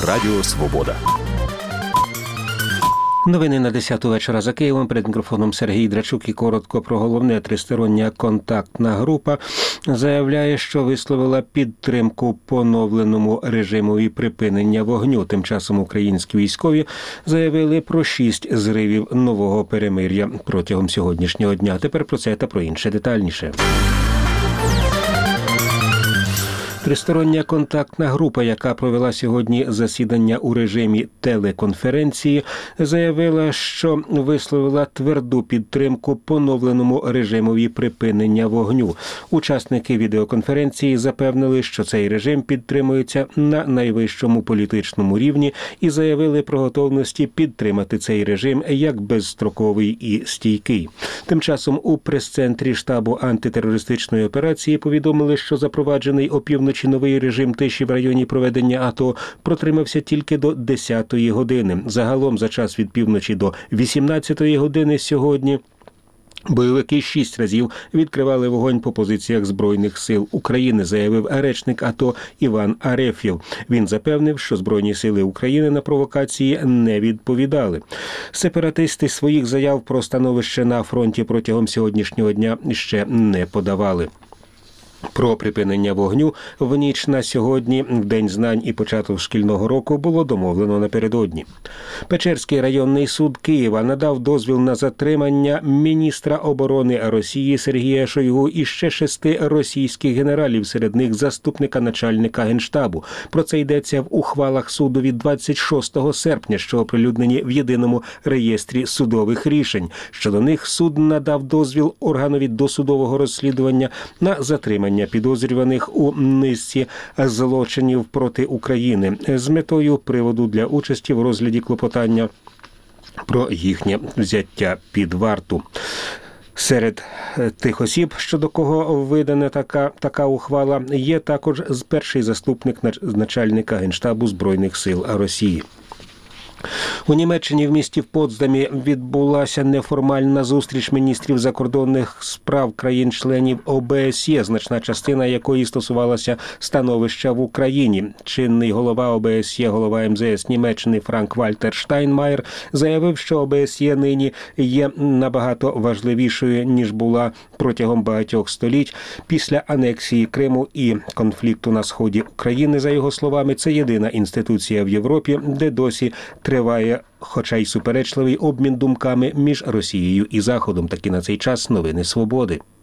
Радіо Свобода. Новини на 10-ту вечора за Києвом. Перед мікрофоном Сергій Драчук і коротко про головне. Тристороння контактна група заявляє, що висловила підтримку поновленому режимові припинення вогню. Тим часом українські військові заявили про 6 зривів нового перемир'я протягом сьогоднішнього дня. Тепер про це та про інше детальніше. Тристороння контактна група, яка провела сьогодні засідання у режимі телеконференції, заявила, що висловила тверду підтримку поновленому режимові припинення вогню. Учасники відеоконференції запевнили, що цей режим підтримується на найвищому політичному рівні і заявили про готовності підтримати цей режим як безстроковий і стійкий. Тим часом у прес-центрі штабу антитерористичної операції повідомили, що запроваджений опівночі новий режим тиші в районі проведення АТО протримався тільки до 10-ї години. Загалом за час від півночі до 18-ї години сьогодні бойовики 6 разів відкривали вогонь по позиціях Збройних сил України, заявив речник АТО Іван Арефєв. Він запевнив, що Збройні сили України на провокації не відповідали. Сепаратисти своїх заяв про становище на фронті протягом сьогоднішнього дня ще не подавали. Про припинення вогню в ніч на сьогодні, в День знань і початок шкільного року, було домовлено напередодні. Печерський районний суд Києва надав дозвіл на затримання міністра оборони Росії Сергія Шойгу і ще 6 російських генералів, серед них заступника начальника Генштабу. Про це йдеться в ухвалах суду від 26 серпня, що оприлюднені в єдиному реєстрі судових рішень. Щодо них суд надав дозвіл органові досудового розслідування на затримання підозрюваних у низці злочинів проти України з метою приводу для участі в розгляді клопотання про їхнє взяття під варту. Серед тих осіб, щодо кого видана така ухвала, є також перший заступник начальника Генштабу Збройних сил Росії. У Німеччині в місті Потсдамі відбулася неформальна зустріч міністрів закордонних справ країн-членів ОБСЄ, значна частина якої стосувалася становища в Україні. Чинний голова ОБСЄ, голова МЗС Німеччини Франк-Вальтер Штайнмаєр заявив, що ОБСЄ нині є набагато важливішою, ніж була протягом багатьох століть. Після анексії Криму і конфлікту на сході України, за його словами, це єдина інституція в Європі, де досі триває, хоча й суперечливий обмін думками між Росією і Заходом. Такі на цей час новини Свободи.